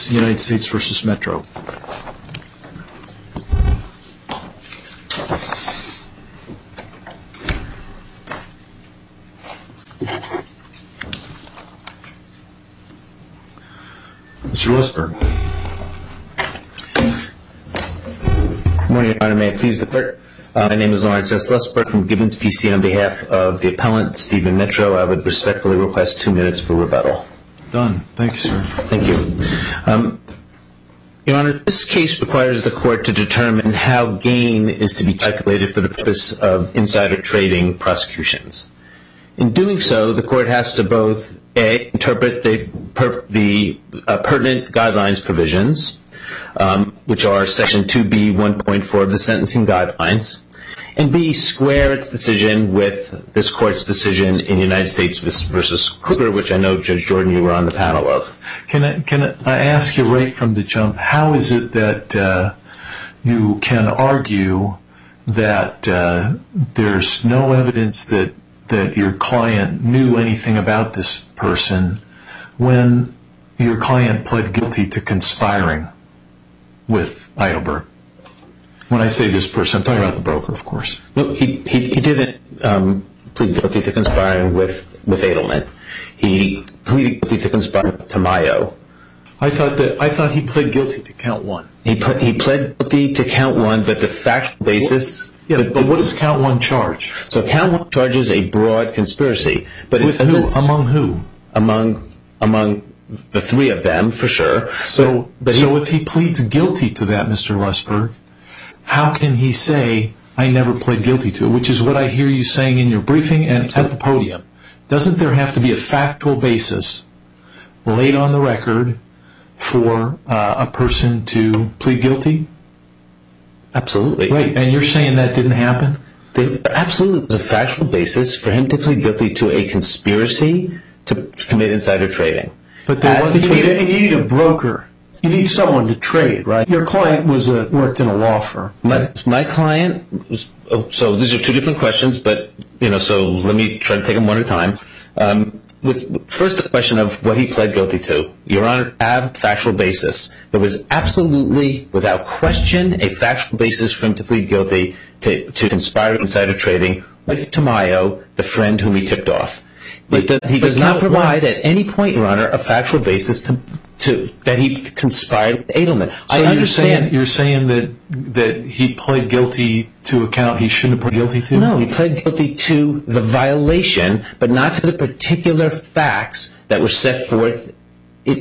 case, United States v. Metro. Mr. Lustberg. Good morning, Your Honor. May it please the Court. My name is Lawrence S. Lustberg from Gibbons PC. On behalf of the appellant, Stephen Metro, I would respectfully request 2 minutes for rebuttal. Done. Thank you, sir. Thank you. Your Honor, this case requires the Court to determine how gain is to be calculated for the purpose of insider trading prosecutions. In doing so, the Court has to both A, interpret the pertinent guidelines provisions, which are Section 2B 1.4 of the Sentencing Guidelines, and B, square its decision with this Court's decision in United States v. Kruger, which I know, Judge Jordan, you were on the panel of. Can I ask you right from the jump, how is it that you can argue that there's no evidence that your client knew anything about this person when your client pled guilty to conspiring with Eidelberg? When I say this person, I'm talking about the broker, of course. No, he didn't plead guilty to conspiring with Edelman. He pleaded guilty to conspiring with Tamayo. I thought he pled guilty to count one. He pled guilty to count one, but the factual basis... Yeah, but what does count one charge? So count one charges a broad conspiracy. But with who? Among who? Among the three of them, for sure. So if he pleads guilty to that, Mr. Lustberg, how can he say, I never pled guilty to it, which is what I hear you saying in your briefing and at the podium? Doesn't there have to be a factual basis laid on the record for a person to plead guilty? Absolutely. Right, and you're saying that didn't happen? There absolutely was a factual basis for him to plead guilty to a conspiracy to commit insider trading. But you need a broker. You need someone to trade, right? Your client worked in a law firm. My client was, so these are two different questions, but so let me try to take them one at a time. First, the question of what he pled guilty to. Your Honor, have factual basis. There was absolutely, without question, a factual basis for him to plead guilty to conspire insider trading with Tamayo, the friend whom he tipped off. He does not provide at any point, Your Honor, a factual basis that he conspired with Edelman. So I understand. You're saying that he pled guilty to a count he shouldn't have pled guilty to? No, he pled guilty to the violation, but not to the particular facts that were set forth in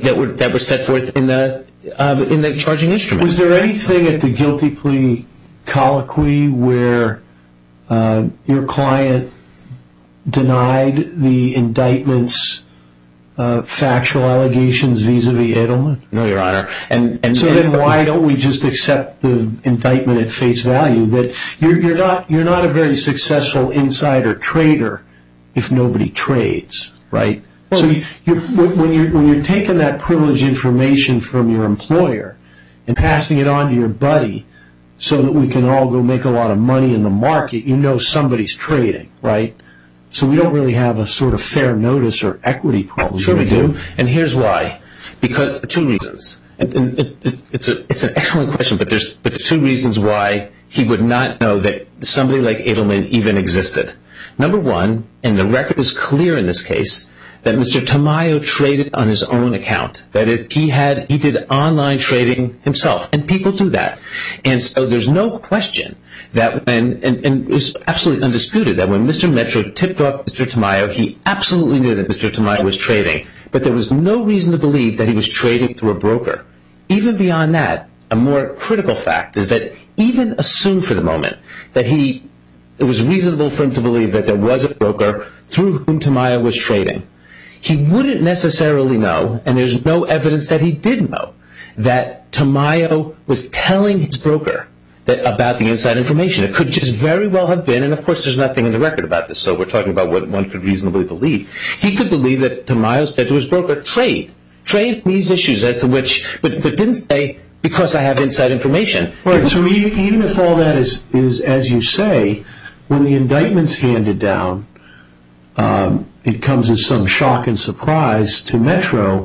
the charging instrument. Was there anything at the guilty plea colloquy where your client denied the indictment's factual allegations vis-a-vis Edelman? No, Your Honor. So then why don't we just accept the indictment at face value that you're not a very successful insider trader if nobody trades, right? So when you're taking that privileged information from your employer and passing it on to your buddy so that we can all go make a lot of money in the market, somebody's trading, right? So we don't really have a sort of fair notice or equity problem. Sure we do, and here's why. Because for two reasons. It's an excellent question, but there's two reasons why he would not know that somebody like Edelman even existed. Number one, and the record is clear in this case, that Mr. Tamayo traded on his own account. That is, he did online trading himself, and people do that. And so there's no question that and it's absolutely undisputed that when Mr. Metro tipped off Mr. Tamayo, he absolutely knew that Mr. Tamayo was trading, but there was no reason to believe that he was trading through a broker. Even beyond that, a more critical fact is that even assume for the moment that it was reasonable for him to believe that there was a broker through whom Tamayo was trading, he wouldn't necessarily know, and there's no evidence that he did know, that Tamayo was telling his broker about the inside information. It could just very well have been, and of course there's nothing in the record about this, so we're talking about what one could reasonably believe. He could believe that Tamayo said to his broker, trade these issues as to which, but didn't say, because I have inside information. Right, so even if all that is as you say, when the indictment's handed down, it comes as some shock and surprise to Metro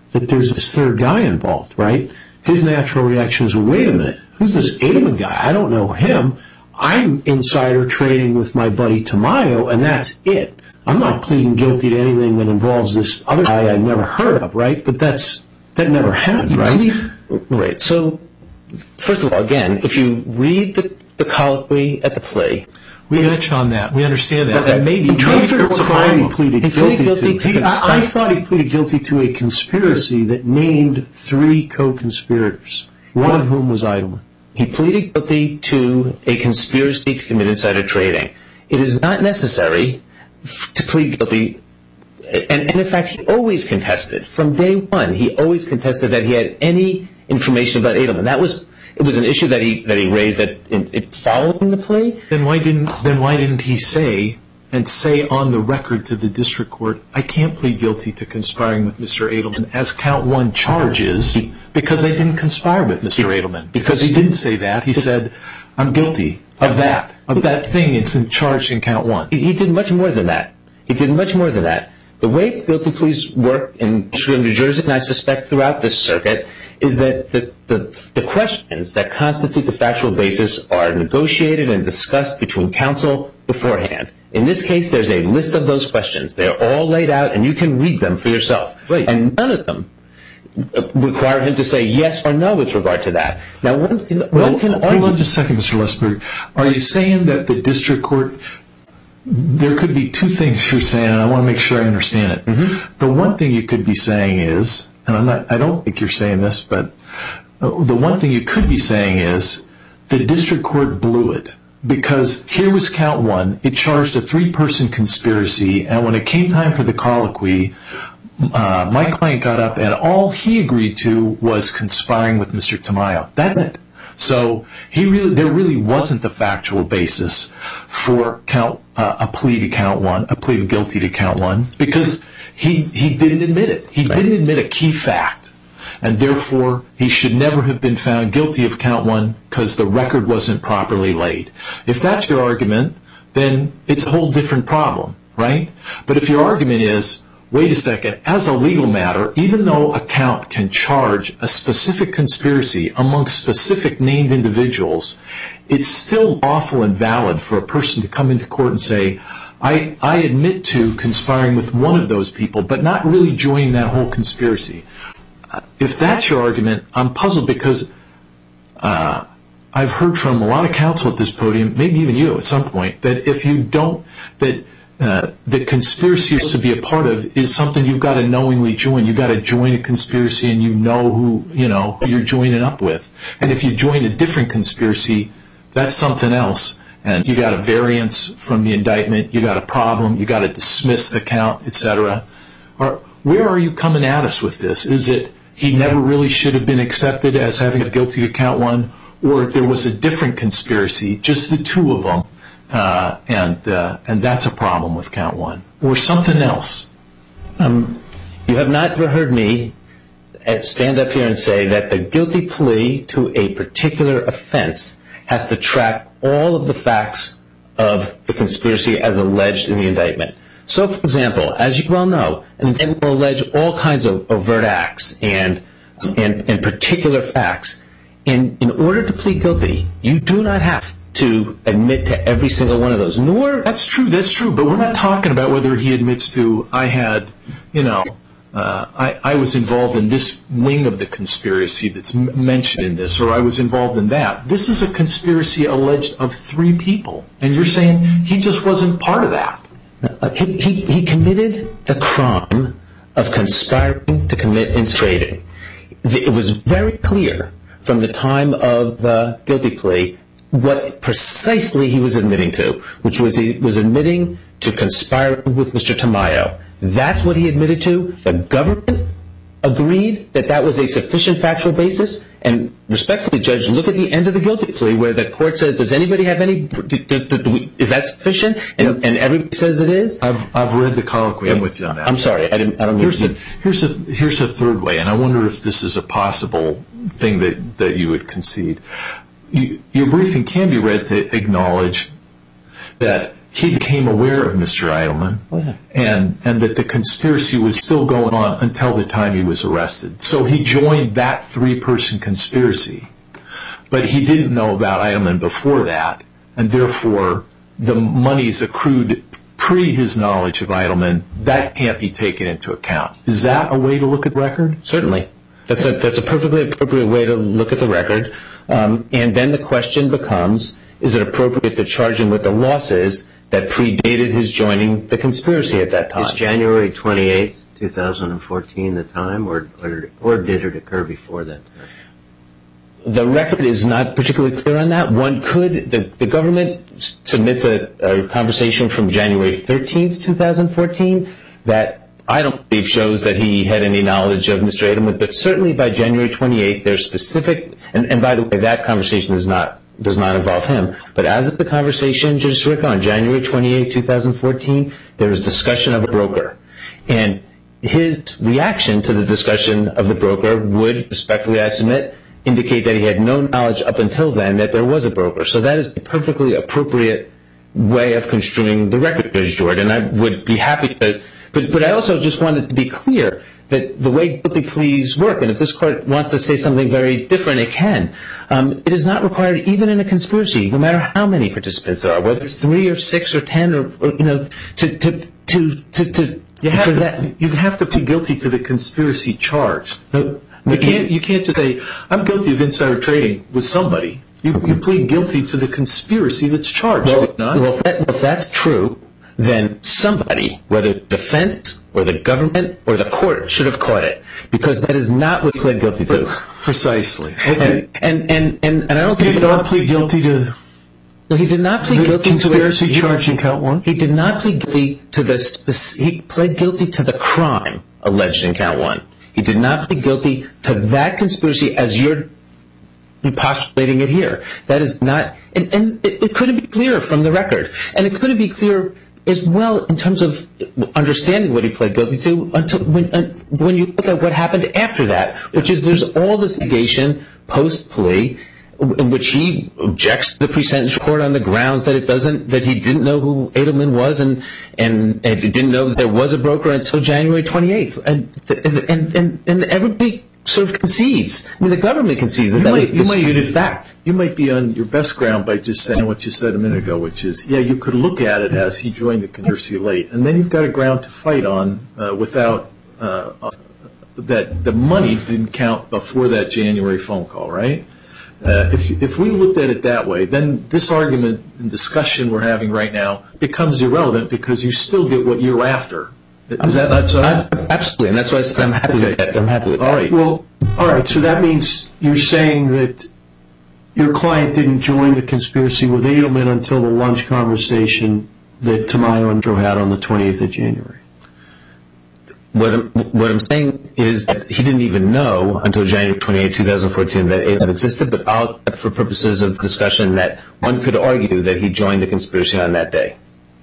that there's this third guy involved, right? His natural reaction is, wait a minute, who's this Edelman guy? I don't know him. I'm insider trading with my buddy Tamayo, and that's it. I'm not pleading guilty to anything that involves this other guy I never heard of, right? But that never happened, right? Right. So, first of all, again, if you read the colloquy at the plea, we got you on that. We understand that. Okay. And maybe He pleaded guilty to I thought he pleaded guilty to a conspiracy that named 3 co-conspirators, one of whom was Edelman. He pleaded guilty to a conspiracy to commit insider trading. It is not necessary to plead guilty, and in fact, he always contested. From day one, he always contested that he had any information about Edelman. It was an issue that he raised following the plea. Then why didn't he say on the record to the district court, I can't plead guilty to conspiring with Mr. Edelman as count 1 charges because I didn't conspire with Mr. Edelman? Because he didn't say that. He said, I'm guilty of that thing. It's in charge in count 1. He did much more than that. The way guilty pleas work in New Jersey, and I suspect throughout this circuit, is that the questions that constitute the factual basis are negotiated and discussed between counsel beforehand. In this case, there's a list of those questions. They're all laid out, and you can read them for yourself. Right. And none of them require him to say yes or no with regard to that. Now, one can argue. Hold on just a second, Mr. Lesberg. Are you saying that the district court, there could be 2 things you're saying, and I want to make sure I understand it. Mm-hmm. The one thing you could be saying is, and I don't think you're saying this, but the one thing you could be saying is the district court blew it. Because here was count 1. It charged a 3-person conspiracy, and when it came time for the colloquy, my client got up, and all he agreed to was conspiring with Mr. Tamayo. That's it. So there really wasn't the factual basis for a plea to count 1, a plea of guilty to count 1, because he didn't admit it. He didn't admit a key fact. And therefore, he should never have been found guilty of count 1 because the record wasn't properly laid. If that's your argument, then it's a whole different problem, right? But if your argument is, wait a second, as a legal matter, even though a count can charge a specific conspiracy amongst specific named individuals, it's still lawful and valid for a person to come into court and say, I admit to conspiring with one of those people, but not really joining that whole conspiracy. If that's your argument, I'm puzzled because I've heard from a lot of counsel at this podium, maybe even you at some point, that if you don't, that the conspiracy to be a part of is something you've got to knowingly join. You've got to join a conspiracy and you know who you're joining up with. And if you join a different conspiracy, that's something else. And you got a variance from the indictment, you got a problem, you got to dismiss the count, etc. Where are you coming at us with this? Is it he never really should have been accepted as having a guilty to count 1, or there was a different conspiracy, just the 2 of them, and that's a problem with count 1, or something else? You have not heard me stand up here and say that the guilty plea to a particular offense has to track all of the facts of the conspiracy as alleged in the indictment. So, for example, as you well know, an indictment will allege all kinds of overt acts and particular facts. In order to plead guilty, you do not have to admit to every single one of those. That's true, but we're not talking about whether he admits to, I was involved in this wing of the conspiracy that's mentioned in this, or I was involved in that. This is a conspiracy alleged of 3 people, and you're saying he just wasn't part of that. He committed the crime of conspiring to commit insider trading. It was very clear from the time of the guilty plea what precisely he was admitting to, which was he was admitting to conspiring with Mr. Tamayo. That's what he admitted to. The government agreed that that was a sufficient factual basis. And respectfully, Judge, look at the end of the guilty plea where the court says, does anybody have any, is that sufficient? And everybody says it is? I've read the colloquy. I'm with you on that. I'm sorry. I don't mean to. Here's a third way, and I wonder if this is a possible thing that you would concede. Your briefing can be read to acknowledge that he became aware of Mr. Edelman, and that the conspiracy was still going on until the time he was arrested. So he joined that 3-person conspiracy, but he didn't know about Edelman before that, and therefore the monies accrued pre his knowledge of Edelman, that can't be taken into account. Is that a way to look at the record? Certainly. That's a perfectly appropriate way to look at the record. And then the question becomes, is it appropriate to charge him with the losses that predated his joining the conspiracy at that time? Is January 28th, 2014 the time, or did it occur before that time? The record is not particularly clear on that. One could, the government submits a conversation from January 13th, 2014 that I don't believe shows that he had any knowledge of Mr. Edelman, but certainly by January 28th there's specific, and by the way, that conversation does not involve him, but as of the conversation, Judge Sirica, on January 28th, 2014, there was discussion of a broker. And his reaction to the discussion of the broker would, respectfully I submit, indicate that he had no knowledge up until then that there was a broker. So that is a perfectly appropriate way of construing the record, Judge Jordan. I would be happy to, but I also just wanted to be clear that the way guilty pleas work, and if this court wants to say something very different, it can. It is not required even in a conspiracy, no matter how many participants there are, whether it's 3 or 6 or 10 or You have to plead guilty to the conspiracy charge. You can't just say, I'm guilty of insider trading with somebody. You plead guilty to the conspiracy that's charged. Well, if that's true, then somebody, whether defense or the government or the court, should have caught it, because that is not what he pled guilty to. Precisely. Okay. And I don't think he did not plead guilty to. No, he did not plead guilty to conspiracy charge in count 1. He did not plead guilty to he pled guilty to the crime alleged in count 1. He did not plead guilty to that conspiracy as you're postulating it here. That is not, and it couldn't be clearer from the record, and it couldn't be clearer as well in terms of understanding what he pled guilty to until when you look at what happened after that, which is there's all this negation post-plea in which he objects to the pre-sentence report on the grounds that he didn't know who Edelman was and didn't know that there was a broker until January 28th, and everybody sort of concedes. I mean, the government concedes that was a disputed fact. You might be on your best ground by just saying what you said a minute ago, which is, you could look at it as he joined the conspiracy late, and then you've got a ground to fight on without that the money didn't count before that January phone call, right? If we looked at it that way, then this argument and discussion we're having right now becomes irrelevant because you still get what you're after. Is that not so? Absolutely, and that's why I'm happy with that. I'm happy with that. All right. Well, all right. So that means you're saying that your client didn't join the conspiracy with Edelman until the lunch conversation that Tamayo and Joe had on the 28th of January. What I'm saying is that he didn't even know until January 28, 2014 that Edelman existed, but for purposes of discussion that one could argue that he joined the conspiracy on that day.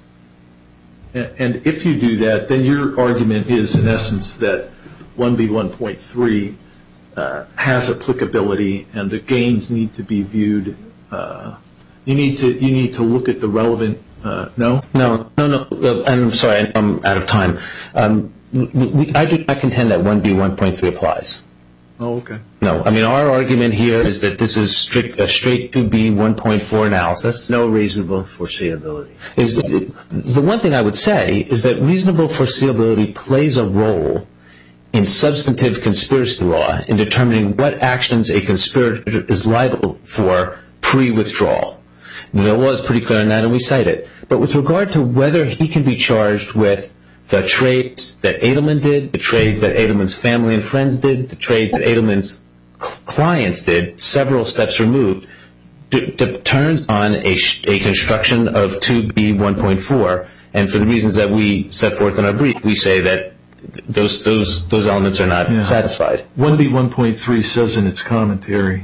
And if you do that, then your argument is, in essence, that 1B1.3 has applicability and the gains need to be viewed. You need to look at the relevant. No. I'm sorry. I'm out of time. I do not contend that 1B1.3 applies. Oh, okay. No, I mean our argument here is that this is a straight 2B1.4 analysis. No reasonable foreseeability. The one thing I would say is that reasonable foreseeability plays a role in substantive conspiracy law in determining what actions a conspirator is liable for pre-withdrawal. The law is pretty clear on that, and we cite it. But with regard to whether he can be charged with the trades that Edelman did, the trades that Edelman's family and friends did, the trades that Edelman's clients did, several steps removed, turns on a construction of 2B1.4. And for the reasons that we set forth in our brief, we say that those elements are not satisfied. 1B1.3 says in its commentary,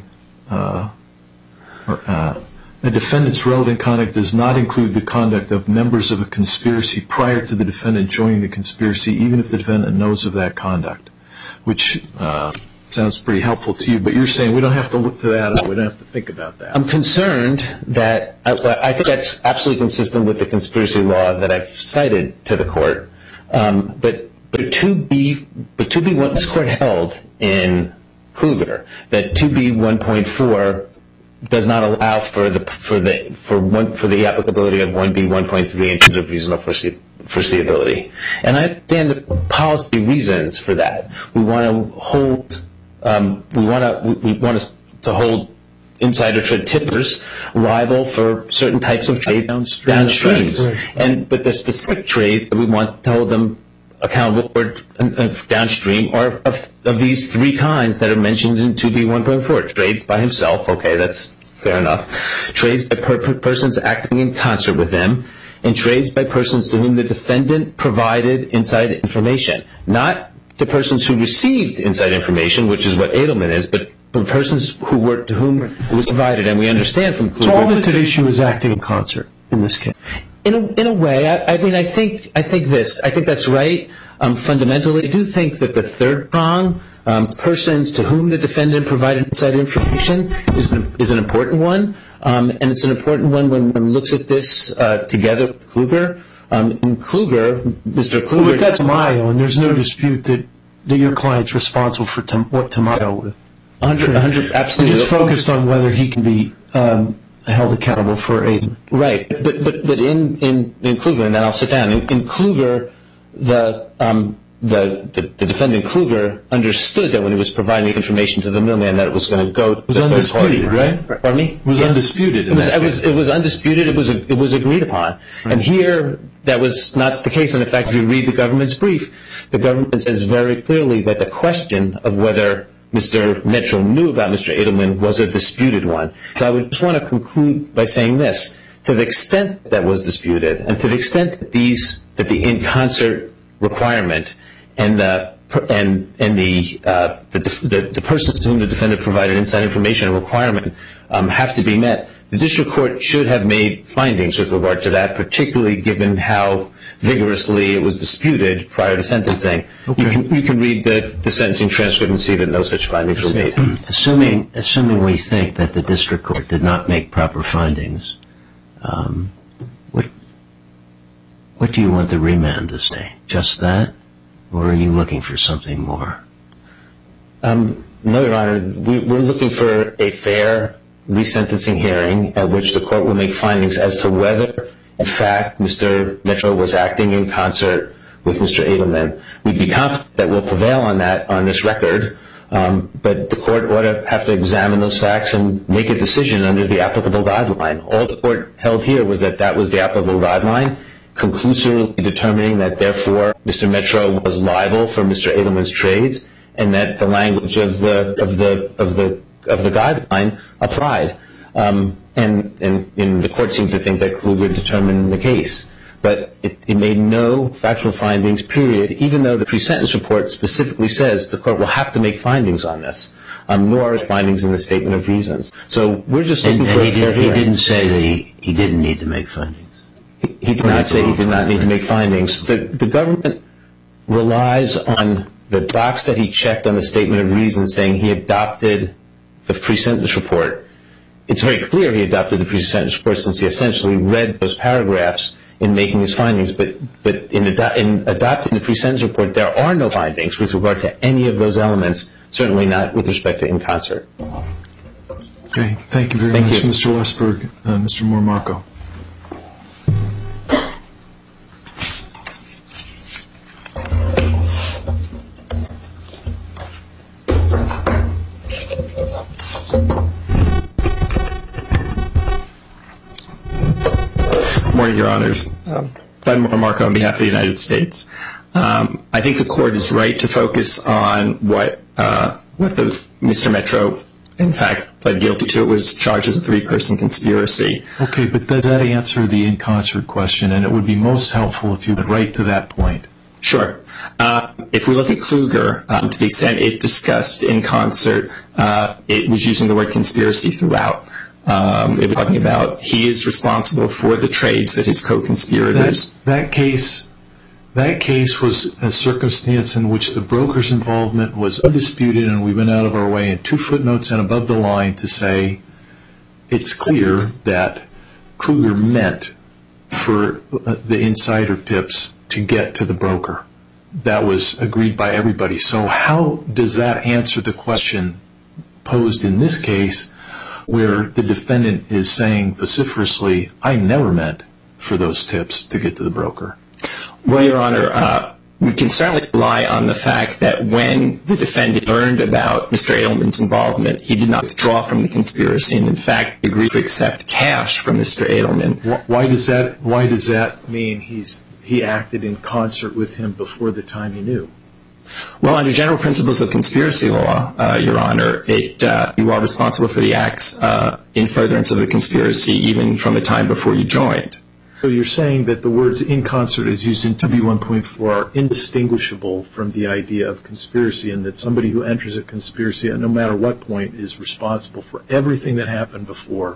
a defendant's relevant conduct does not include the conduct of members of a conspiracy prior to the defendant joining the conspiracy, even if the defendant knows of that conduct, which sounds pretty helpful to you, but you're saying we don't have to look to that, or we don't have to think about that. I'm concerned that I think that's absolutely consistent with the conspiracy law that I've cited to the court. But 2B, what this court held in Kluger, that 2B1.4 does not allow for the applicability of 1B1.3 in terms of reasonable foreseeability. And I understand the policy reasons for that. We want to hold insider trade tippers liable for certain types of trade downstream. But the specific trade that we want to hold them accountable for downstream are of these three kinds that are mentioned in 2B1.4. Trades by himself, okay, that's fair enough. Trades by persons acting in concert with them, and trades by persons to whom the defendant provided inside information. Not to persons who received inside information, which is what Edelman is, but persons to whom it was provided. And we understand from Kluger. So all that's at issue is acting in concert in this case. In a way, I think that's right. Fundamentally, I do think that the third prong, persons to whom the defendant provided inside information, is an important one, and it's an important one when one looks at this together with Kluger. In Kluger, Mr. Kluger. But that's Tamayo, and there's no dispute that your client's responsible for what Tamayo would have. 100, absolutely. Just focused on whether he can be held accountable for a. Right, but in Kluger, and then I'll sit down. In Kluger, the defendant Kluger understood that when he was providing the information to the middleman that it was going to go to the third party. It was undisputed, right? Pardon me? It was undisputed. It was undisputed. It was agreed upon. Right. And here, that was not the case. And in fact, if you read the government's brief, the government says very clearly that the question of whether Mr. Metro knew about Mr. Edelman was a disputed one. So I would just want to conclude by saying this. To the extent that was disputed, and to the extent that the in-concert requirement and the persons to whom the defendant provided inside information requirement have to be met, the district court should have made findings with regard to that, particularly given how vigorously it was disputed prior to sentencing. Okay. You can read the sentencing transcript and see that no such findings were made. Assuming we think that the district court did not make proper findings, what do you want the remand to say? Just that? Or are you looking for something more? No, Your Honor. We're looking for a fair resentencing hearing at which the court will make findings as to whether, in fact, Mr. Metro was acting in concert with Mr. Edelman. We'd be confident that we'll prevail on that on this record, but the court ought to have to examine those facts and make a decision under the applicable guideline. All the court held here was that was the applicable guideline, conclusively determining that, therefore, Mr. Metro was liable for Mr. Edelman's trades, and that the language of the guideline applied. And the court seemed to think that Kluger determined the case. But it made no factual findings, period, even though the pre-sentence report specifically says the court will have to make findings on this, nor findings in the statement of reasons. So we're just looking for a fair hearing. He didn't say that he didn't need to make findings. He did not say he did not need to make findings. The government relies on the box that he checked on the statement of reasons saying he adopted the pre-sentence report. It's very clear he adopted the pre-sentence report since he essentially read those paragraphs in making his findings. But in adopting the pre-sentence report, there are no findings with regard to any of those elements, certainly not with respect to in concert. Okay. Thank you very much, Mr. Westberg. Mr. Moore-Marco. Good morning, Your Honors. Glenn Moore-Marco on behalf of the United States. I think the court is right to focus on what Mr. Metro, in fact, pled guilty to. It was charged as a three-person conspiracy. Okay, but does that answer the in concert question? And it would be most helpful if you would write to that point. Sure. If we look at Kluger, to the extent it discussed in concert, it was using the word conspiracy throughout. It was talking about he is responsible for the trades that his co-conspirators. That case that case was a circumstance in which the broker's involvement was undisputed, and we went out of our way in 2 footnotes and above the line to say it's clear that Kluger meant for the insider tips to get to the broker. That was agreed by everybody. So how does that answer the question posed in this case where the defendant is saying vociferously, I never meant for those tips to get to the broker? Well, Your Honor, we can certainly rely on the fact that when the defendant learned about Mr. Edelman's involvement, he did not withdraw from the conspiracy and, in fact, agreed to accept cash from Mr. Edelman. Why does that mean he acted in concert with him before the time he knew? Well, under general principles of conspiracy law, Your Honor, you are responsible for the acts in furtherance of the conspiracy even from the time before you joined. So you're saying that the words in concert as used in 2B1.4 are indistinguishable from the idea of conspiracy, and that somebody who enters a conspiracy at no matter what point is responsible for everything that happened before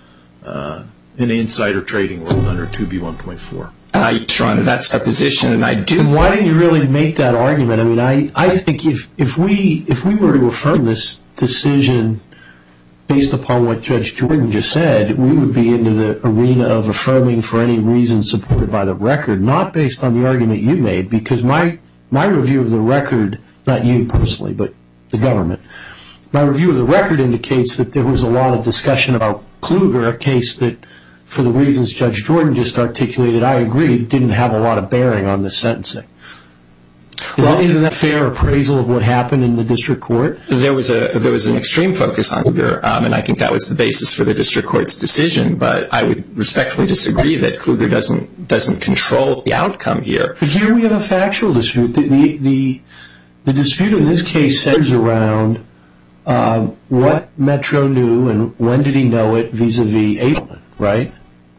in the insider trading world under 2B1.4? Your Honor, that's our position, and I do. And why didn't you really make that argument? I mean, I think if we were to affirm this decision based upon what Judge Jordan just said, we would be into the arena of affirming for any reason supported by the record, not based on the argument you made, because my review of the record, not you personally, but the government, my review of the record indicates that there was a lot of discussion about Kluger, a case that, for the reasons Judge Jordan just articulated, I agree, didn't have a lot of bearing on the sentencing. Isn't that a fair appraisal of what happened in the district court? There was an extreme focus on Kluger, and I think that was the basis for the district court's decision, but I would respectfully disagree that Kluger doesn't control the outcome here. But here we have a factual dispute. The dispute in this case centers around what Metro knew and when did he know it vis-a-vis Edelman, right?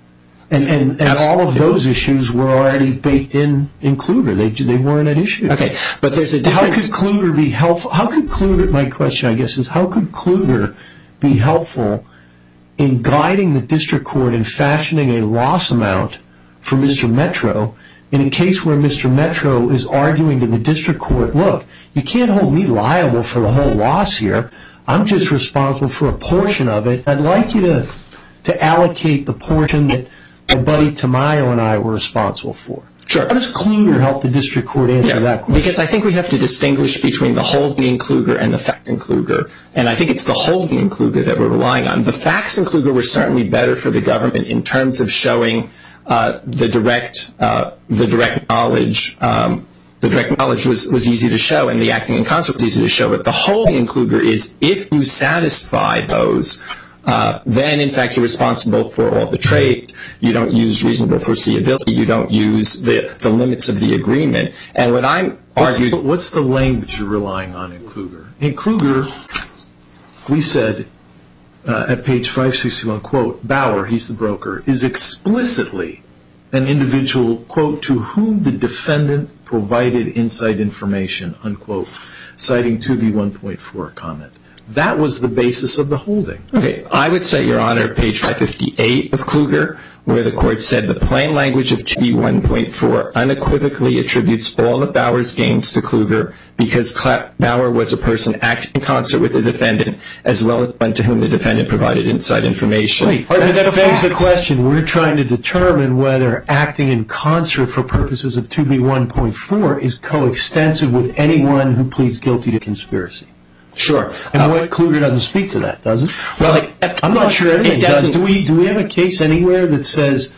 And all of those issues were already baked in Kluger. They weren't at issue. Okay, but there's a difference. How could Kluger be helpful? My question, I guess, is how could Kluger be helpful in guiding the district court in fashioning a loss amount for Mr. Metro in a case where Mr. Metro is arguing to the district court, look, you can't hold me liable for the whole loss here. I'm just responsible for a portion of it. I'd like you to allocate the portion that my buddy Tamayo and I were responsible for. Sure. How does Kluger help the district court answer that question? Because I think we have to distinguish between the holding in Kluger and the facts in Kluger, and I think it's the holding in Kluger that we're relying on. The facts in Kluger were certainly better for the government in terms of showing the direct knowledge. The direct knowledge was easy to show, and the acting in concert was easy to show. But the holding in Kluger is if you satisfy those, then, in fact, you're responsible for all the trade. You don't use reasonable foreseeability. You don't use the limits of the agreement. And what I'm arguing... What's the language you're relying on in Kluger? In Kluger, we said at page 561, quote, Bauer, he's the broker, is explicitly an individual, quote, to whom the defendant provided inside information, unquote, citing 2B1.4 comment. That was the basis of the holding. Okay, I would say, Your Honor, page 558 of Kluger, where the court said the plain language of 2B1.4 unequivocally attributes all of Bauer's gains to Kluger because Bauer was a person acting in concert with the defendant as well as one to whom the defendant provided inside information. Wait, that begs the question. We're trying to determine whether acting in concert for purposes of 2B1.4 is coextensive with anyone who pleads guilty to conspiracy. Sure. And what Kluger doesn't speak to that, does it? Well, I'm not sure anything does. Do we have a case anywhere that says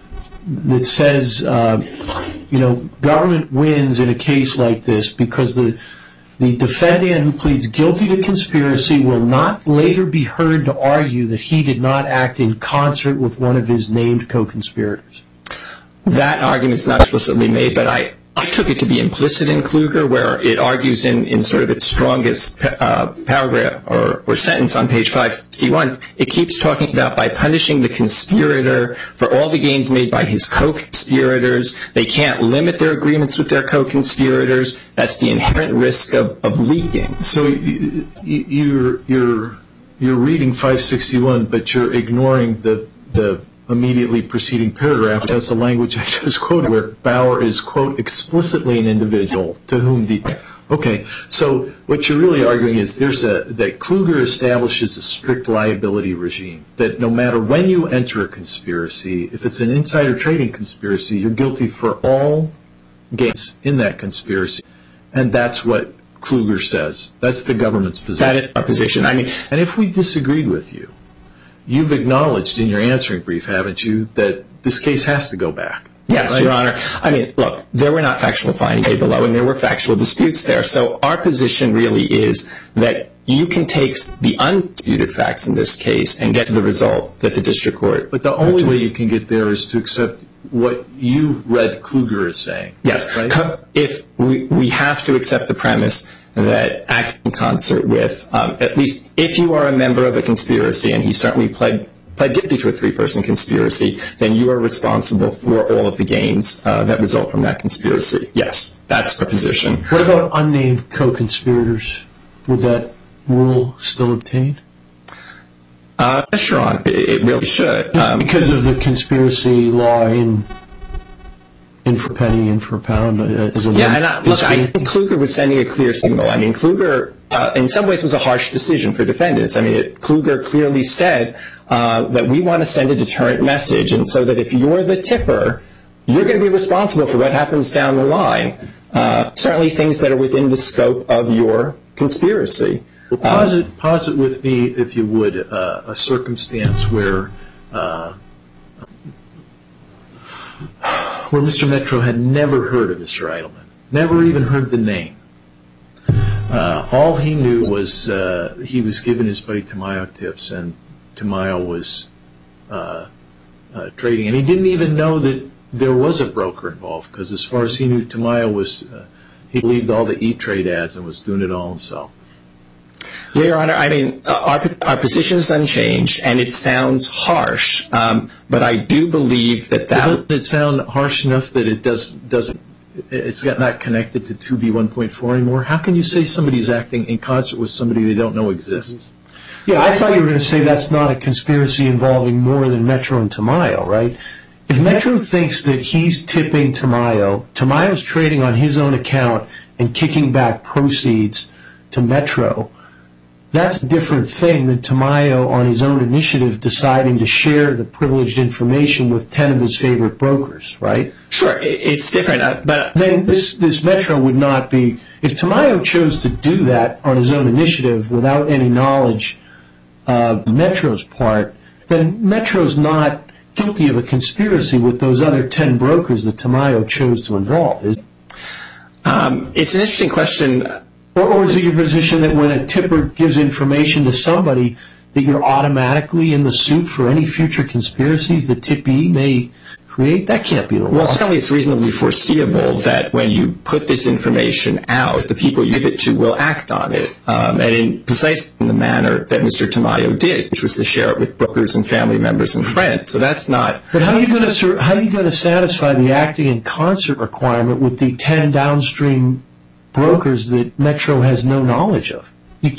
government wins in a case like this because the defendant who pleads guilty to conspiracy will not later be heard to argue that he did not act in concert with one of his named co-conspirators? That argument is not explicitly made, but I took it to be implicit in Kluger, where it argues in sort of its strongest paragraph or sentence on page 561. It keeps talking about by punishing the conspirator for all the gains made by his co-conspirators. They can't limit their agreements with their co-conspirators. That's the inherent risk of leaking. So you're reading 561, but you're ignoring the immediately preceding paragraph. That's the language I just quoted, where Bauer is, quote, explicitly an individual to whom the... Okay, so what you're really arguing is that Kluger establishes a strict liability regime, that no matter when you enter a conspiracy, if it's an insider trading conspiracy, you're guilty for all gains in that conspiracy. And that's what Kluger says. That's the government's position. That is our position. I mean, and if we disagreed with you, you've acknowledged in your answering brief, haven't you, that this case has to go back? Yes, right? Your Honor. I mean, look, there were not factual findings made below, and there were factual disputes there. So our position really is that you can take the undisputed facts in this case and get to the result that the district court... But the only way you can get there is to accept what you've read Kluger is saying. Yes. Right? If we have to accept the premise that acting in concert with, at least if you are a member of a conspiracy, and he certainly pled guilty to a three-person conspiracy, then you are responsible for all of the gains that result from that conspiracy. Yes, that's our position. What about unnamed co-conspirators? Would that rule still obtain? Yes, Your Honor, it really should. Because of the conspiracy law in for penny, in for pound? I think Kluger was sending a clear signal. I mean, Kluger, in some ways, was a harsh decision for defendants. I mean, Kluger clearly said that we want to send a deterrent message, and so that if you're the tipper, you're going to be responsible for what happens down the line. Certainly things that are within the scope of your conspiracy. Well, posit with me, if you would, a circumstance where Mr. Metro had never heard of Mr. Eidelman, never even heard the name. All he knew was he was giving his buddy Tamayo tips, and Tamayo was trading. And he didn't even know that there was a broker involved, because as far as he knew, Tamayo was, he believed all the E-Trade ads and was doing it all himself. Yeah, Your Honor, I mean, our position is unchanged, and it sounds harsh, but I do believe that Does it sound harsh enough that it doesn't, it's not connected to 2B1.4 anymore? How can you say somebody's acting in concert with somebody they don't know exists? Yeah, I thought you were going to say that's not a conspiracy involving more than Metro and Tamayo, right? If Metro thinks that he's tipping Tamayo, Tamayo's trading on his own account and kicking back proceeds to Metro, that's a different thing than Tamayo on his own initiative deciding to share the privileged information with 10 of his favorite brokers, right? Sure, it's different, but then this Metro would not be, if Tamayo chose to do that on his own initiative without any knowledge of Metro's part, then Metro's not guilty of a conspiracy with those other 10 brokers that Tamayo chose to involve, is it? It's an interesting question. Or is it your position that when a tipper gives information to somebody that you're automatically in the soup for any future conspiracies the tippee may create? That can't be the law. Well, certainly it's reasonably foreseeable that when you put this information out, the people you give it to will act on it, and in precisely in the manner that Mr. Tamayo did, which was to share it with brokers and family members and friends. So that's not... But how are you going to satisfy the acting in concert requirement with the 10 downstream brokers that Metro has no knowledge of? I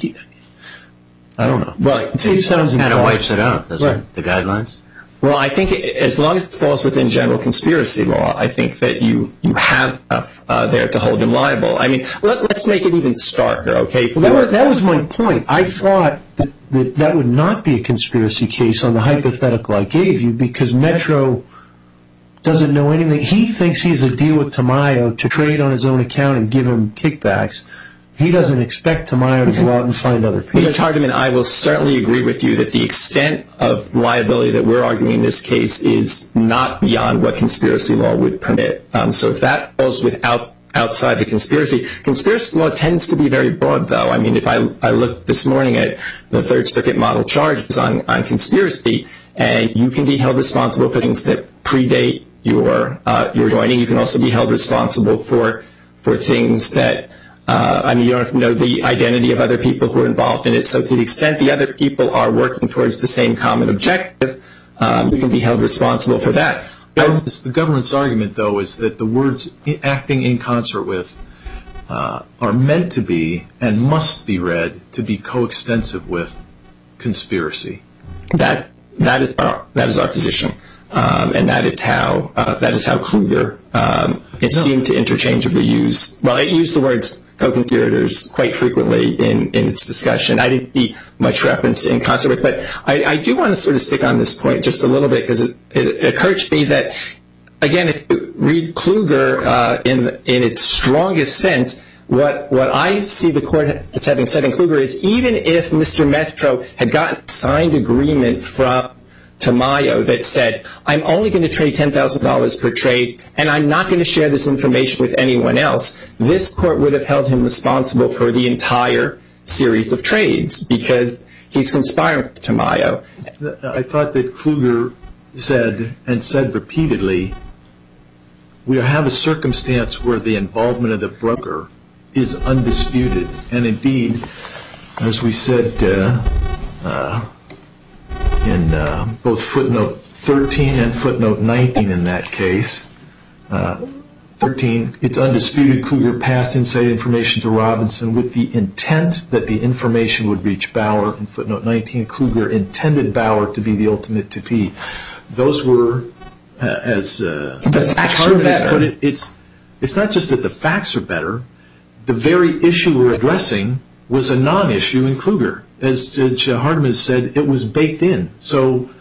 don't know. Well, it sounds kind of wipes it out, doesn't it? The guidelines? Well, I think as long as it falls within general conspiracy law, I think that you have enough there to hold him liable. I mean, let's make it even starker, okay? Well, that was my point. I thought that would not be a conspiracy case on the hypothetical I gave you because Metro doesn't know anything. He thinks he has a deal with Tamayo to trade on his own account and give him kickbacks. He doesn't expect Tamayo to go out and find other people. Mr. Hardiman, I will certainly agree with you that the extent of liability that we're arguing in this case is not beyond what conspiracy law would permit. So if that falls outside the conspiracy law tends to be very broad, though. I mean, if I looked this morning at the Third Circuit model charges on conspiracy, and you can be held responsible for things that predate your joining. You can also be held responsible for things that you don't know the identity of other people who are involved in it. So to the extent the other people are working towards the same common objective, you can be held responsible for that. The government's argument, though, is that the words acting in concert with are meant to be and must be read to be coextensive with conspiracy. That is our position. and that is how Kluger it seemed to interchangeably use. Well, it used the words co-conspirators quite frequently in its discussion. I didn't see much reference in concert, but I do want to sort of stick on this point just a little bit because it occurred to me that, again, if you read Kluger in its strongest sense, what I see the court as having said in Kluger is even if Mr. Metro had gotten a signed agreement from Tamayo that said, I'm only going to trade $10,000 per trade, and I'm not going to share this information with anyone else, this court would have held him responsible for the entire series of trades because he's conspiring with Tamayo. I thought that Kluger said repeatedly, we have a circumstance where the involvement of the broker is undisputed, and indeed, as we said in both footnote 13 and footnote 19 in that case, 13, it's undisputed Kluger passed inside information to Robinson with the intent that the information would reach Bauer. In footnote 19, Kluger intended Bauer to be the ultimate to-be. Those were, as the facts are better. But it's not just that the facts are better. The very issue we're addressing was a non-issue in Kluger. As Judge Hardiman said, it was baked in. So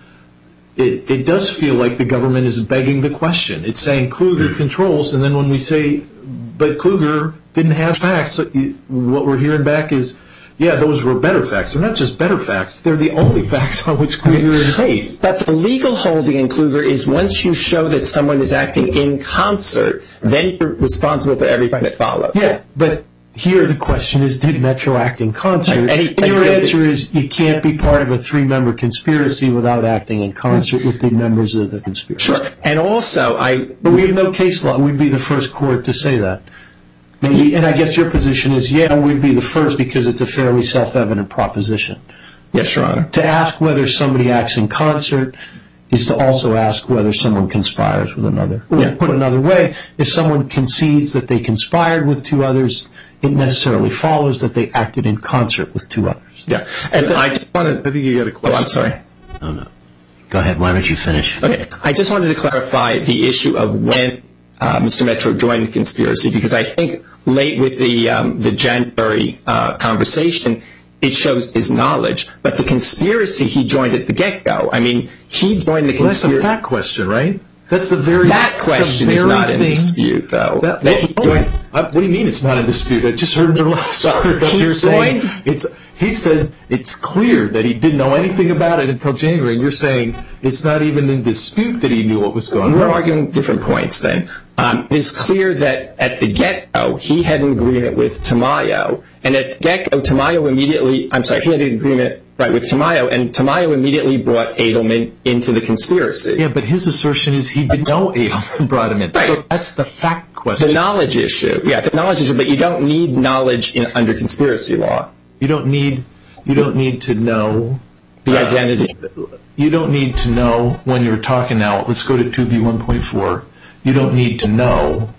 it does feel like the government is begging the question. It's saying Kluger controls, and then when we say, but Kluger didn't have facts, what we're hearing back is, yeah, those were better facts. They're not just better facts. They're the only facts on which Kluger is based. But the legal holding in Kluger is once you show that someone is acting in concert, then you're responsible for everything that follows. Yeah, but here the question is, did Metro act in concert? And your answer is you can't be part of a three-member conspiracy without acting in concert with the members of the conspiracy. Sure. And also, But we have no case law. We'd be the first court to say that. And I guess your position is, yeah, we'd be the first because it's a fairly self-evident proposition. Yes, Your Honor. To ask whether somebody acts in concert is to also ask whether someone conspires with another. Or put another way, if someone concedes that they conspired with two others, it necessarily follows that they acted in concert with two others. Yeah. And I just wanted... I think you got a question. Oh, I'm sorry. Oh, no. Go ahead. Why don't you finish? Okay. I just wanted to clarify the issue of when Mr. Metro joined the conspiracy, because I think late with the January conversation, it shows his knowledge. But the conspiracy, he joined at the get-go. I mean, he joined the conspiracy. Well, that's a fact question, right? That's that question is not in dispute, though. What do you mean it's not in dispute? I just heard the last word that you're saying. He said it's clear that he didn't know anything about it until January, and you're saying it's not even in dispute that he knew what was going on. We're arguing different points then. It's clear that at the get-go, he had an agreement with Tamayo, and at the get-go, he had an agreement with Tamayo, and Tamayo immediately brought Edelman into the conspiracy. Yeah, but his assertion is he didn't know Edelman brought him in. Right. So that's the fact question. The knowledge issue. Yeah, the knowledge issue, but you don't need knowledge under conspiracy law. You don't need to know the identity. You don't need to know when you're talking now. Let's go to 2B1.4. You don't need to know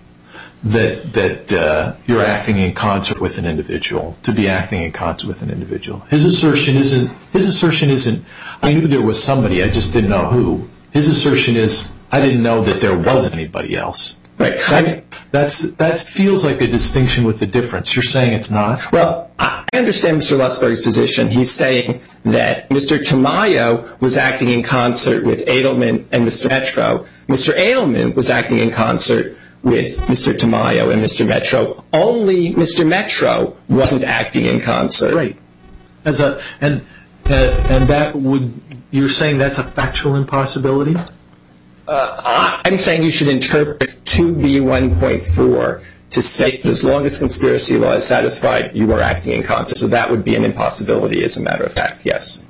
that you're acting in concert with an individual to be acting in concert with an individual. His assertion isn't I knew there was somebody, I just didn't know who. His assertion is I didn't know that there was anybody else. Right. That feels like a distinction with the difference. You're saying it's not? Well, I understand Mr. Lussberg's position. He's saying that Mr. Tamayo was acting in concert with Edelman and Mr. Metro. Mr. Edelman was acting in concert with Mr. Tamayo and Mr. Metro. Only Mr. Metro wasn't acting in concert. Right. And that would, you're saying that's a factual impossibility? I'm saying you should interpret 2B1.4 to say that as long as conspiracy law is satisfied, you are acting in concert. So that would be an impossibility, as a matter of fact, yes.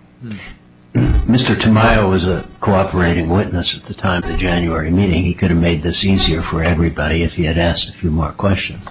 Mr. Tamayo was a cooperating witness at the time of the January meeting. He could have made this easier for everybody if he had asked a few more questions.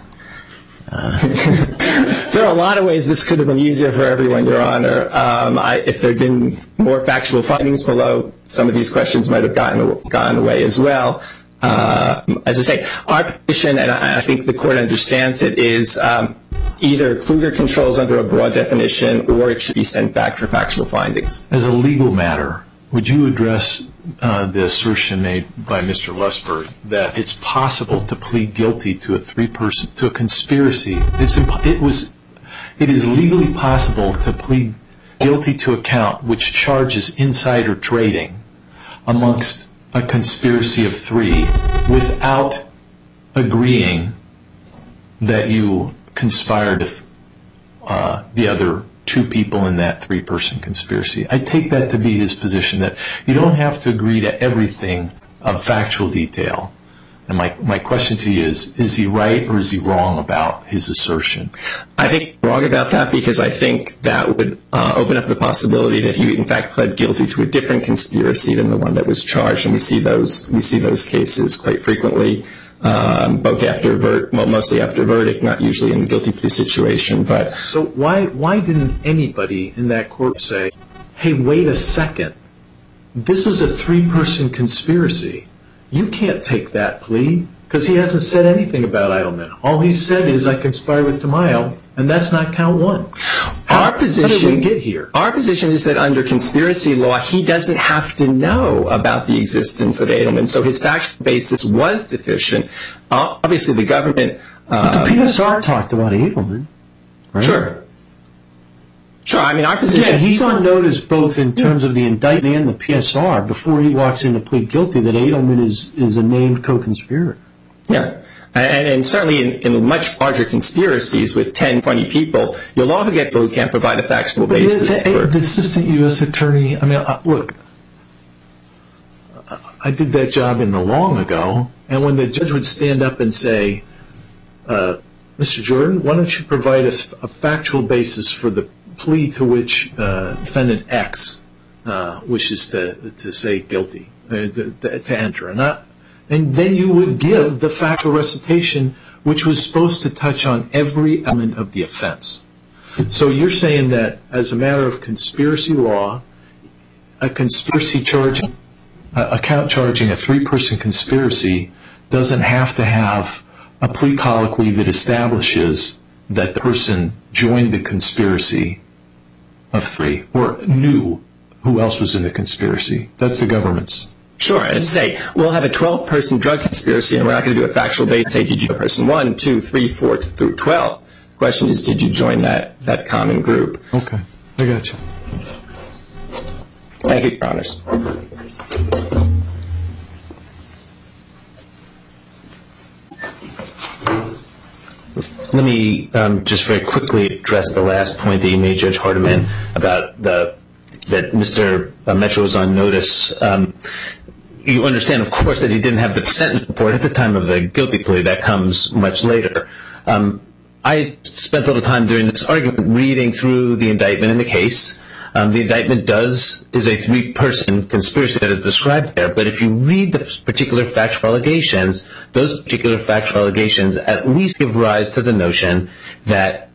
There are a lot of ways this could have been easier for everyone, Your Honor. If there had been more factual findings below, some of these questions might have gone away as well. As I say, our position, and I think the Court understands it, is either Kluger controls under a broad definition or it should be sent back for factual findings. As a legal matter, would you address the assertion made by Mr. Lusberg that it's possible to plead guilty to a conspiracy. It is legally possible to plead guilty to a count which charges insider trading amongst a conspiracy of 3 without agreeing that you conspired with the other 2 people in that 3-person conspiracy. I take that to be his position, that you don't have to agree to everything of factual detail. And my question to you is he right or is he wrong about his assertion? I think wrong about that because I think that would open up the possibility that he in fact pled guilty to a different conspiracy than the one that was charged, and we see those cases quite frequently, both mostly after verdict, not usually in a guilty plea situation. But so why didn't anybody in that court say, "Hey, wait a second, this is a 3-person conspiracy. You can't take that plea," because he hasn't said anything about Edelman. All he said is, "I conspired with Tamayo," and that's not count 1. How did we get here? Our position is that under conspiracy law, he doesn't have to know about the existence of Edelman, so his factual basis was deficient. Obviously, the government... But the PSR talked about Edelman, right? Sure, I mean, our position... Yeah, he's on notice both in terms of the indictment and the PSR before he walks in to plead guilty that Edelman is a named co-conspirator. Yeah, and certainly in much larger conspiracies with 10, 20 people, you'll often get people who can't provide a factual basis. The assistant U.S. attorney, I mean, look, I did that job in the long ago, and when the judge would stand up and say, "Mr. Jordan, why don't you provide us a factual basis for the plea to which defendant X wishes to say guilty, to enter," and then you would give the factual recitation which was supposed to touch on every element of the offense. So you're saying that as a matter of conspiracy law, a conspiracy charging, a count charging a 3-person conspiracy doesn't have to have a plea colloquy that establishes that the person joined the conspiracy of 3 or knew who else was in the conspiracy. That's the government's. Sure, as I say, we'll have a 12-person drug conspiracy, and we're not going to do a factual basis. Say, did you join person 1, 2, 3, 4 through 12? The question is, did you join that common group? Okay, I got you. Thank you, Your Honors. Let me just very quickly address the last point that you made, Judge Hardiman, about that Mr. Metro was on notice. You understand, of course, that he didn't have the sentence report at the time of the guilty plea. That comes much later. I spent a little time during this argument reading through the indictment in the case. The indictment is a 3-person conspiracy that is described there, but if you read the particular factual allegations, those particular factual allegations at least give rise to the notion that,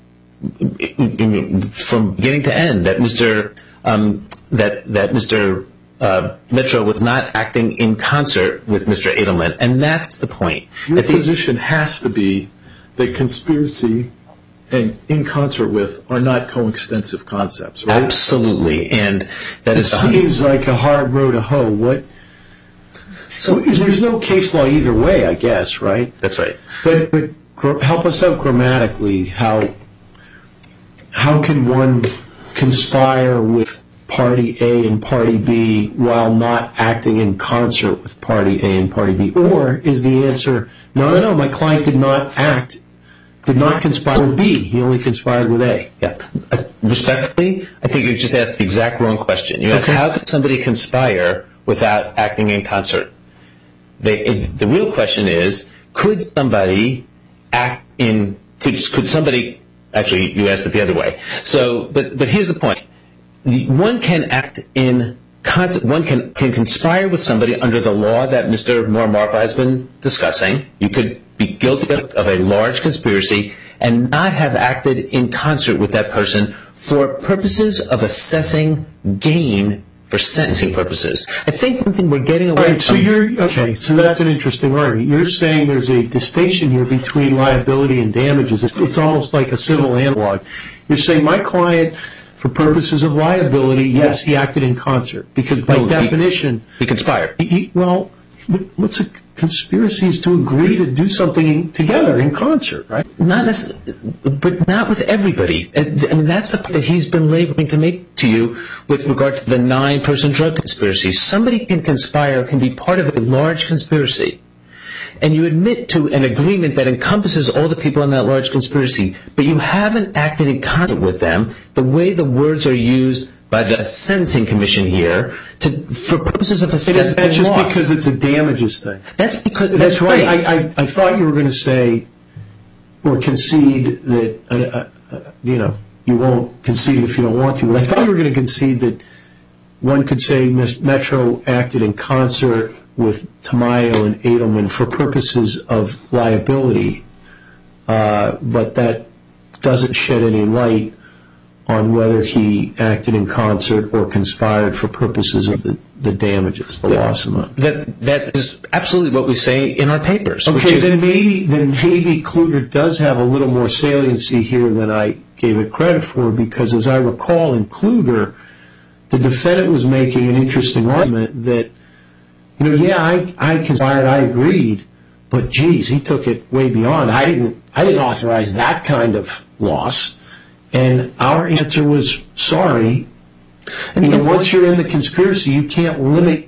from beginning to end, that Mr. Metro was not acting in concert with Mr. Edelman, and that's the point. Your position has to be that conspiracy and in concert with are not coextensive concepts, right? Absolutely, and that is. It seems like a hard row to hoe. So there's no case law either way, I guess, right? That's right. But help us out grammatically. How can one conspire with Party A and Party B while not acting in concert with Party A and Party B? Or is the answer, no, my client did not conspire with B, he only conspired with A? Yeah. Respectfully, I think you just asked the exact wrong question. You asked, how could somebody conspire without acting in concert? The real question is, could somebody act in, could somebody, actually you asked it the other way. So, but here's the point. One can act in concert, one can conspire with somebody under the law that Mr. Moore-Marfa has been discussing. You could be guilty of a large conspiracy and not have acted in concert with that person for purposes of assessing gain for sentencing purposes. I think one thing we're getting away from... So that's an interesting argument. You're saying there's a distinction here between liability and damages. It's almost like a civil analog. You're saying my client, For purposes of liability, yes, he acted in concert. Because by definition... He conspired. Well, what's a conspiracy is to agree to do something together in concert, right? But not with everybody. I mean, that's the point that he's been laboring to make to you with regard to the 9-person drug conspiracy. Somebody can conspire, can be part of a large conspiracy, and you admit to an agreement that encompasses all the people in that large conspiracy, but you haven't acted in concert with them the way the words are used by the Sentencing Commission here for purposes of assessing loss. That's just because it's a damages thing. That's right. I thought you were going to say or concede that, you won't concede if you don't want to, but I thought you were going to concede that one could say Metro acted in concert with Tamayo and Edelman for purposes of liability, but that doesn't shed any light on whether he acted in concert or conspired for purposes of the damages, the loss amount. That is absolutely what we say in our papers. Okay, then maybe Kluger does have a little more saliency here than I gave it credit for, because as I recall in Kluger, the defendant was making an interesting argument that, I conspired, I agreed, but geez, he took it way beyond. I didn't authorize that kind of loss. And our answer was, sorry. And once you're in the conspiracy, you can't limit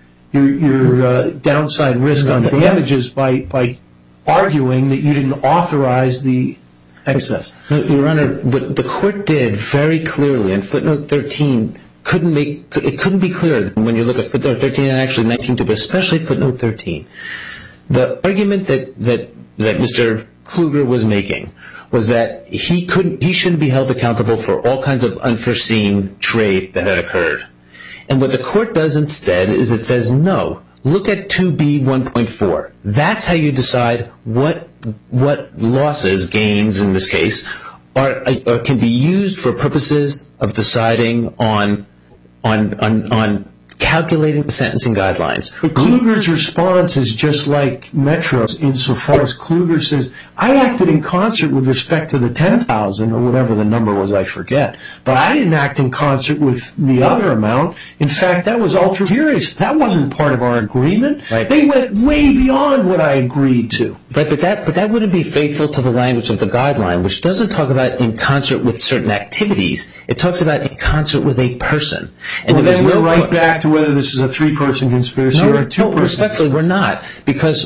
your downside risk on damages by arguing that you didn't authorize the excess. Your Honor, what the court did very clearly in footnote 13 couldn't be clearer than when you look at footnote 13 and actually 19, but especially footnote 13. The argument that Mr. Kluger was making was that he shouldn't be held accountable for all kinds of unforeseen trade that had occurred. And what the court does instead is it says, no, look at 2B1.4. That's how you decide what losses, gains in this case, can be used for purposes of deciding on calculating the sentencing guidelines. But Kluger's response is just like Metro's insofar as Kluger says, I acted in concert with respect to the $10,000 or whatever the number was, I forget. But I didn't act in concert with the other amount. In fact, that was ultra vires. That wasn't part of our agreement. Right. They went way beyond what I agreed to. Right, but that wouldn't be faithful to the language of the guideline, which doesn't talk about in concert with certain activities. It talks about in concert with a person. And then we're right back to whether this is a 3-person conspiracy or a 2-person. No, respectfully, we're not. Because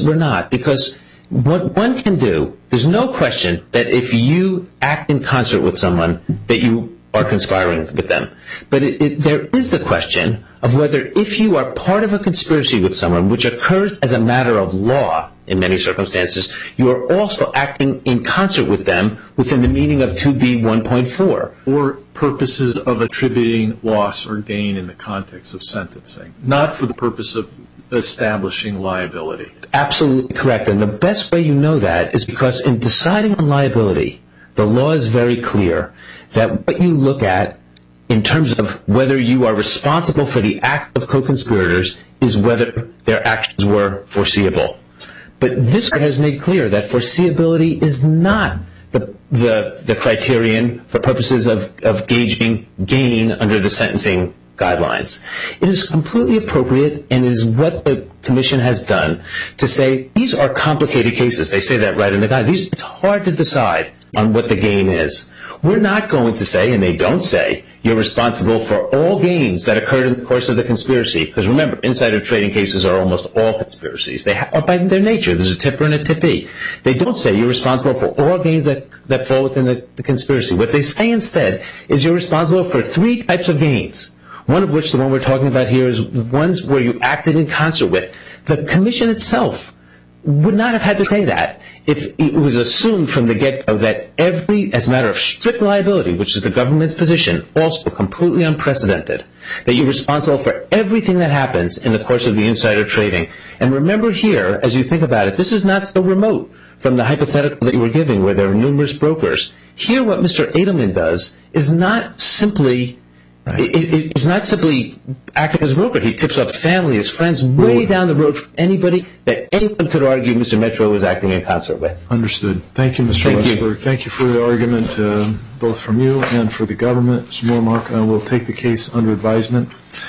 what one can do, there's no question that if you act in concert with someone, that you are conspiring with them. But there is the question of whether if you are part of a conspiracy with someone, which occurs as a matter of law in many circumstances, you are also acting in concert with them within the meaning of 2B1.4. Or purposes of attributing loss or gain in the context of sentencing, not for the purpose of establishing liability. Absolutely correct. And the best way you know that is because in deciding on liability, the law is very clear that what you look at in terms of whether you are responsible for the act of co-conspirators is whether their actions were foreseeable. But this court has made clear that foreseeability is not the criterion for purposes of gauging gain under the sentencing guidelines. It is completely appropriate and is what the Commission has done to say these are complicated cases. They say that right in the guidelines. It's hard to decide on what the gain is. We're not going to say, and they don't say, you're responsible for all gains that occurred in the course of the conspiracy. Because remember, insider trading cases are almost all conspiracies. They are by their nature. There's a tipper and a tippee. They don't say you're responsible for all gains that fall within the conspiracy. What they say instead is you're responsible for 3 types of gains. One of which, the one we're talking about here, is ones where you acted in concert with. The Commission itself would not have had to say that if it was assumed from the get-go that as a matter of strict liability, which is the government's position, also completely unprecedented, that you're responsible for everything that happens in the course of the insider trading. And remember here, as you think about it, this is not so remote from the hypothetical that you were giving where there are numerous brokers. Here what Mr. Edelman does is not simply Right. It's not simply acting as a broker. He tips off family, his friends, way down the road from anybody that anyone could argue Mr. Metro was acting in concert with. Understood. Thank you, Mr. Westberg. Thank you for the argument, both from you and for the government. Mr. Moore, Mark, we'll take the case under advisement.